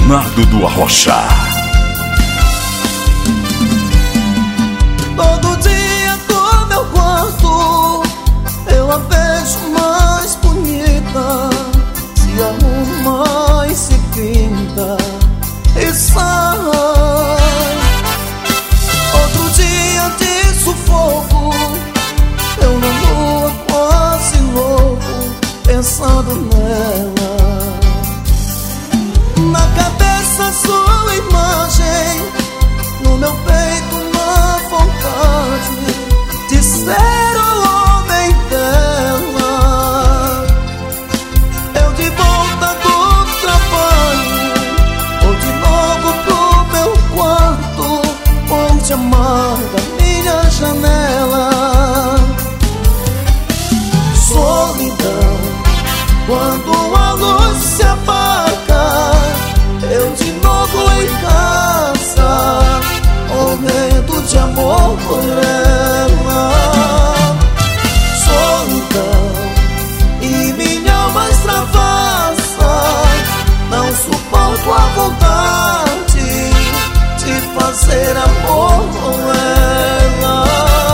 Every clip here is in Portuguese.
Leonardo do Arrocha. Todo dia do meu quarto eu a vejo mais bonita, se arruma e se pinta e sai. Outro dia de sufoco, eu na lua quase louco, pensando nela. Na cabeça sua imagem, no meu peito uma vontade de ser o homem dela. Eu de volta do trabalho, vou de novo pro meu quarto, vou te amar da minha janela. Solidão, quando a luz se apaga, eu de novo em casa, morrendo de amor por ela. Solidão e minha alma extravasa, não suporto a vontade de fazer amor com ela.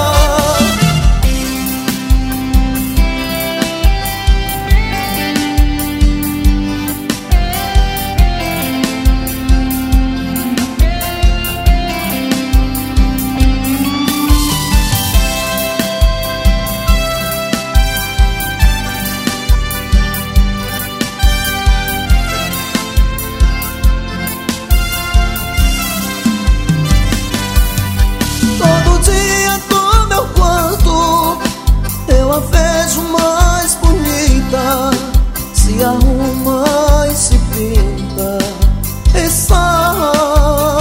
Mais bonita, se arruma e se pinta e sai.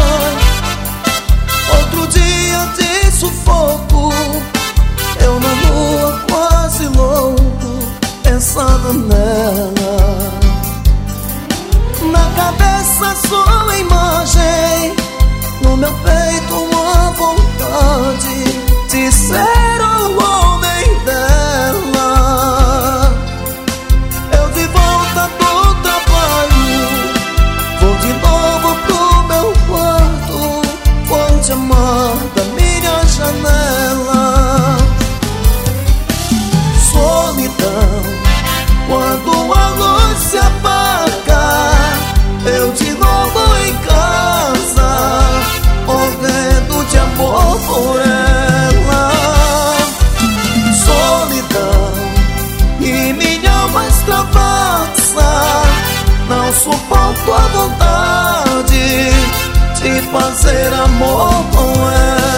Outro dia de sufoco, eu na lua quase louco, pensando nela. Na cabeça sua imagem, no meu peito uma vontade de ser o homem dela. Eu de volta do trabalho, vou de novo pro meu quarto, vou te amar da minha janela. Solidão, quando a luz se apaga, eu de novo em casa, morrendo de amor por ela. Solidão e minha alma extravasa, não suporto a vontade de fazer amor com ela.